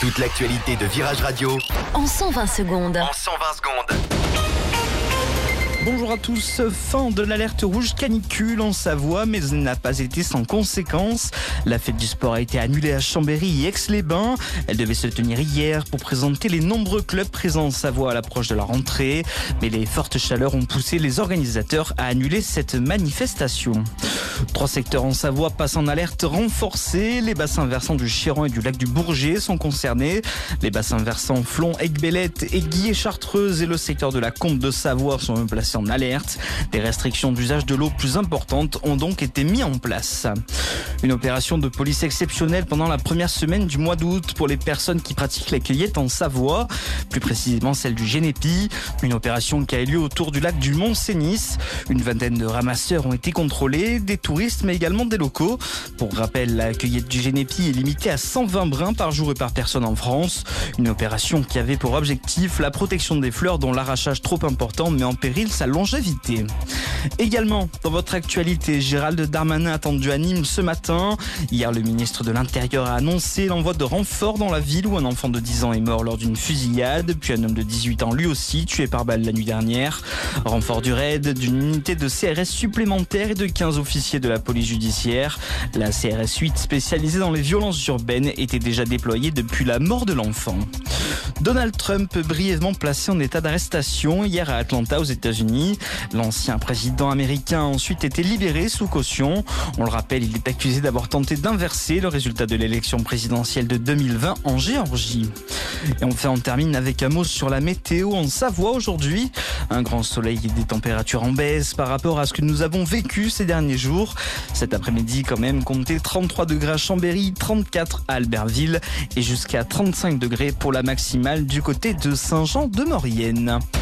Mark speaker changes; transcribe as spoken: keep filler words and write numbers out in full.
Speaker 1: Toute l'actualité de Virage Radio
Speaker 2: en cent vingt secondes.
Speaker 1: En cent vingt secondes.
Speaker 3: Bonjour à tous, fin de l'alerte rouge canicule en Savoie, mais elle n'a pas été sans conséquences. La fête du sport a été annulée à Chambéry et Aix-les-Bains. Elle devait se tenir hier pour présenter les nombreux clubs présents en Savoie à l'approche de la rentrée. Mais les fortes chaleurs ont poussé les organisateurs à annuler cette manifestation. Trois secteurs en Savoie passent en alerte renforcée. Les bassins versants du Chéran et du lac du Bourget sont concernés. Les bassins versants Flon, Aigues-Bellettes, Aiguilles et Chartreuse et le secteur de la Combe de Savoie sont même placés en alerte. Des restrictions d'usage de l'eau plus importantes ont donc été mises en place. Une opération de police exceptionnelle pendant la première semaine du mois d'août pour les personnes qui pratiquent la cueillette en Savoie, plus précisément celle du Génépi. Une opération qui a eu lieu autour du lac du Mont-Cenis. Une vingtaine de ramasseurs ont été contrôlés, des touristes mais également des locaux. Pour rappel, la cueillette du Génépi est limitée à cent vingt brins par jour et par personne en France. Une opération qui avait pour objectif la protection des fleurs dont l'arrachage trop important met en péril sa longévité. Également, dans votre actualité, Gérald Darmanin attendu à Nîmes ce matin. Hier, le ministre de l'Intérieur a annoncé l'envoi de renforts dans la ville où un enfant de dix ans est mort lors d'une fusillade, puis un homme de dix-huit ans lui aussi tué par balle la nuit dernière. Renfort du raid, d'une unité de C R S supplémentaire et de quinze officiers de la police judiciaire. La C R S huit spécialisée dans les violences urbaines était déjà déployée depuis la mort de l'enfant. Donald Trump brièvement placé en état d'arrestation hier à Atlanta aux États-Unis. L'ancien président américain a ensuite été libéré sous caution. On le rappelle, il est accusé d'avoir tenté d'inverser le résultat de l'élection présidentielle de deux mille vingt en Géorgie. Et enfin, on termine avec un mot sur la météo en Savoie aujourd'hui. Un grand soleil et des températures en baisse par rapport à ce que nous avons vécu ces derniers jours. Cet après-midi, quand même, comptez trente-trois degrés à Chambéry, trente-quatre à Albertville et jusqu'à trente-cinq degrés pour la maximale du côté de Saint-Jean-de-Maurienne.